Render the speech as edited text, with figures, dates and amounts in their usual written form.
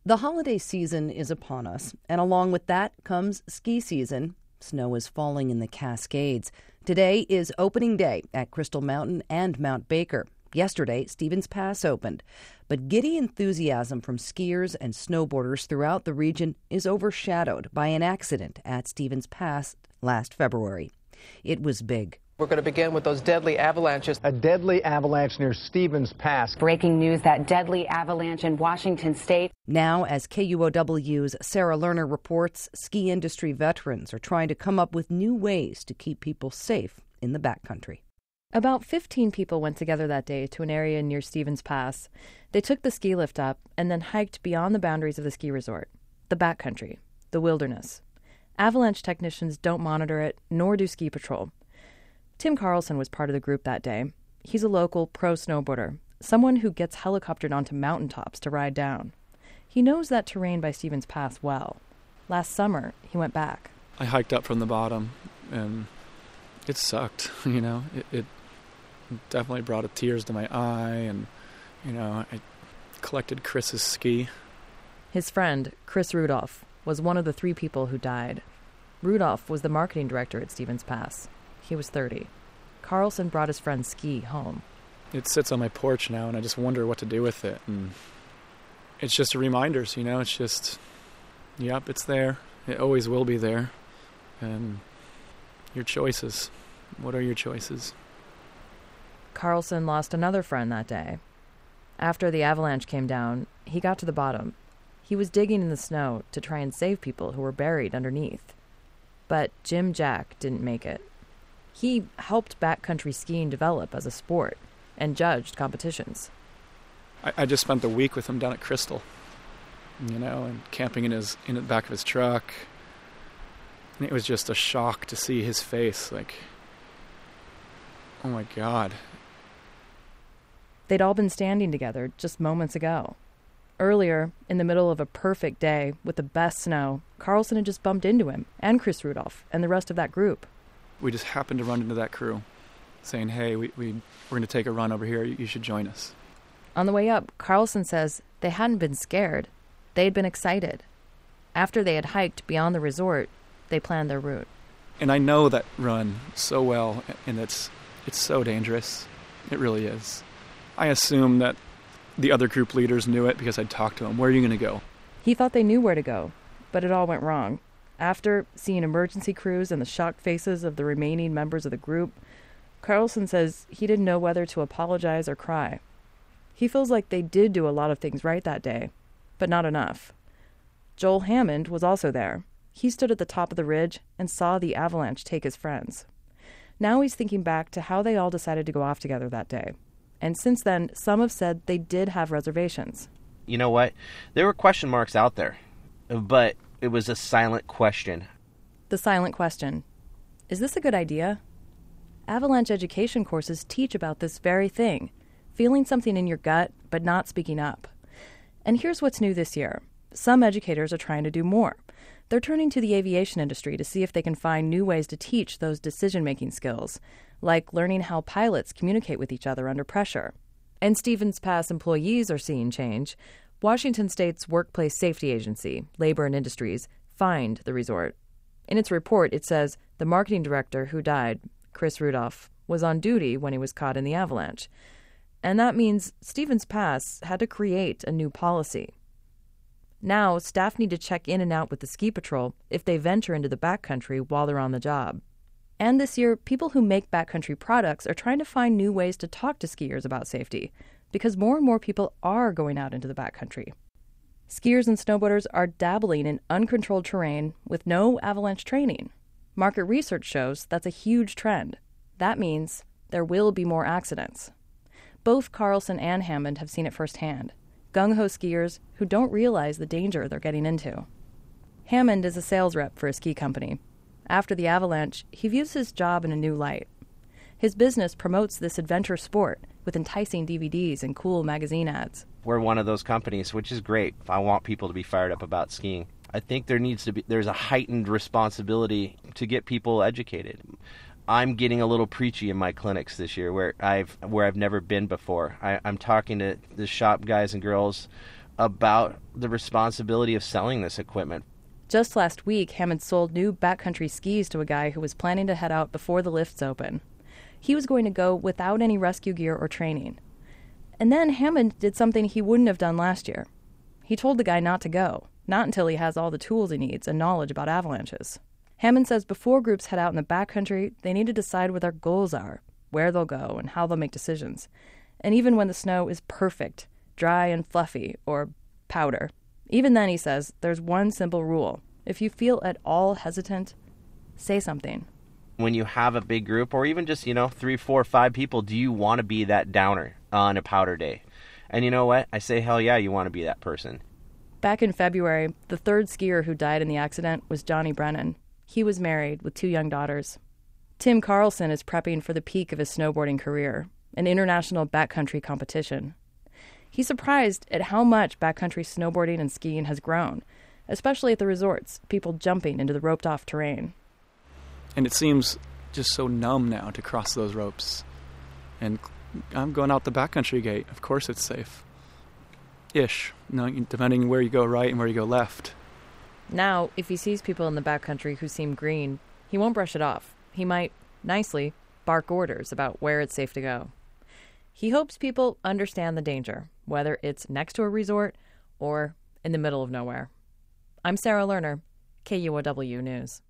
The holiday season is upon us, and along with that comes ski season. Snow is falling in the Cascades. Today is opening day at Crystal Mountain and Mount Baker. Yesterday, Stevens Pass opened. But giddy enthusiasm from skiers and snowboarders throughout the region is overshadowed by an accident at Stevens Pass last February. It was big. We're going to begin with those deadly avalanches. A deadly avalanche near Stevens Pass. Breaking news, that deadly avalanche in Washington state. Now, as KUOW's Sarah Lerner reports, ski industry veterans are trying to come up with new ways to keep people safe in the backcountry. About 15 people went together that day to an area near Stevens Pass. They took the ski lift up and then hiked beyond the boundaries of the ski resort, the backcountry, the wilderness. Avalanche technicians don't monitor it, nor do ski patrol. Tim Carlson was part of the group that day. He's a local pro snowboarder, someone who gets helicoptered onto mountaintops to ride down. He knows that terrain by Stevens Pass well. Last summer, he went back. I hiked up from the bottom, and it sucked, It definitely brought tears to my eye, and, I collected Chris's ski. His friend, Chris Rudolph, was one of the 3 people who died. Rudolph was the marketing director at Stevens Pass. He was 30. Carlson brought his friend's ski home. It sits on my porch now, and I just wonder what to do with it. And it's just a reminder, it's just, yep, it's there. It always will be there. And your choices. What are your choices? Carlson lost another friend that day. After the avalanche came down, he got to the bottom. He was digging in the snow to try and save people who were buried underneath. But Jim Jack didn't make it. He helped backcountry skiing develop as a sport and judged competitions. I just spent the week with him down at Crystal, and camping in the back of his truck. And it was just a shock to see his face, like, oh my God. They'd all been standing together just moments ago. Earlier, in the middle of a perfect day with the best snow, Carlson had just bumped into him and Chris Rudolph and the rest of that group. We just happened to run into that crew, saying, hey, we're going to take a run over here. You should join us. On the way up, Carlson says they hadn't been scared. They'd been excited. After they had hiked beyond the resort, they planned their route. And I know that run so well, and it's so dangerous. It really is. I assume that the other group leaders knew it because I'd talked to them. Where are you going to go? He thought they knew where to go, but it all went wrong. After seeing emergency crews and the shocked faces of the remaining members of the group, Carlson says he didn't know whether to apologize or cry. He feels like they did do a lot of things right that day, but not enough. Joel Hammond was also there. He stood at the top of the ridge and saw the avalanche take his friends. Now he's thinking back to how they all decided to go off together that day. And since then, some have said they did have reservations. You know what? There were question marks out there, but it was a silent question. The silent question. Is this a good idea? Avalanche education courses teach about this very thing, feeling something in your gut but not speaking up. And here's what's new this year. Some educators are trying to do more. They're turning to the aviation industry to see if they can find new ways to teach those decision-making skills, like learning how pilots communicate with each other under pressure. And Stevens Pass employees are seeing change. Washington State's Workplace Safety Agency, Labor and Industries, fined the resort. In its report, it says the marketing director who died, Chris Rudolph, was on duty when he was caught in the avalanche. And that means Stevens Pass had to create a new policy. Now, staff need to check in and out with the ski patrol if they venture into the backcountry while they're on the job. And this year, people who make backcountry products are trying to find new ways to talk to skiers about safety, because more and more people are going out into the backcountry. Skiers and snowboarders are dabbling in uncontrolled terrain with no avalanche training. Market research shows that's a huge trend. That means there will be more accidents. Both Carlson and Hammond have seen it firsthand. Gung-ho skiers who don't realize the danger they're getting into. Hammond is a sales rep for a ski company. After the avalanche, he views his job in a new light. His business promotes this adventure sport with enticing DVDs and cool magazine ads. We're one of those companies, which is great. I want people to be fired up about skiing. I think there's a heightened responsibility to get people educated. I'm getting a little preachy in my clinics this year where I've never been before. I'm talking to the shop guys and girls about the responsibility of selling this equipment. Just last week, Hammond sold new backcountry skis to a guy who was planning to head out before the lifts open. He was going to go without any rescue gear or training. And then Hammond did something he wouldn't have done last year. He told the guy not to go, not until he has all the tools he needs and knowledge about avalanches. Hammond says before groups head out in the backcountry, they need to decide what their goals are, where they'll go, and how they'll make decisions. And even when the snow is perfect, dry and fluffy, or powder, even then, he says, there's one simple rule. If you feel at all hesitant, say something. When you have a big group, or even just, 3, 4, 5 people, do you want to be that downer on a powder day? And you know what? I say, hell yeah, you want to be that person. Back in February, the third skier who died in the accident was Johnny Brennan. He was married with 2 young daughters. Tim Carlson is prepping for the peak of his snowboarding career, an international backcountry competition. He's surprised at how much backcountry snowboarding and skiing has grown, especially at the resorts, people jumping into the roped-off terrain. And it seems just so numb now to cross those ropes. And I'm going out the backcountry gate. Of course it's safe. Ish, depending where you go right and where you go left. Now, if he sees people in the backcountry who seem green, he won't brush it off. He might, nicely, bark orders about where it's safe to go. He hopes people understand the danger, whether it's next to a resort or in the middle of nowhere. I'm Sarah Lerner, KUOW News.